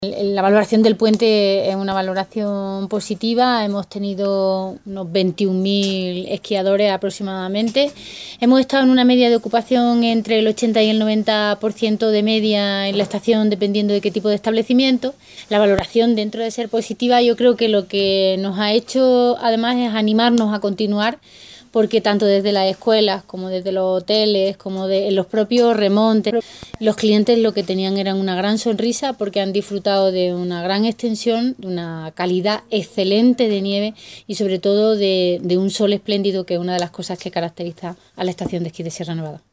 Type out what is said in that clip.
La valoración del puente es una valoración positiva, hemos tenido unos 21.000 esquiadores aproximadamente. Hemos estado en una media de ocupación entre el 80 y el 90% de media en la estación, dependiendo de qué tipo de establecimiento. La valoración, dentro de ser positiva, yo creo que lo que nos ha hecho además es animarnos a continuar, porque tanto desde las escuelas como desde los hoteles, como de los propios remontes, los clientes lo que tenían era una gran sonrisa porque han disfrutado de una gran extensión, de una calidad excelente de nieve y sobre todo de un sol espléndido, que es una de las cosas que caracteriza a la estación de esquí de Sierra Nevada.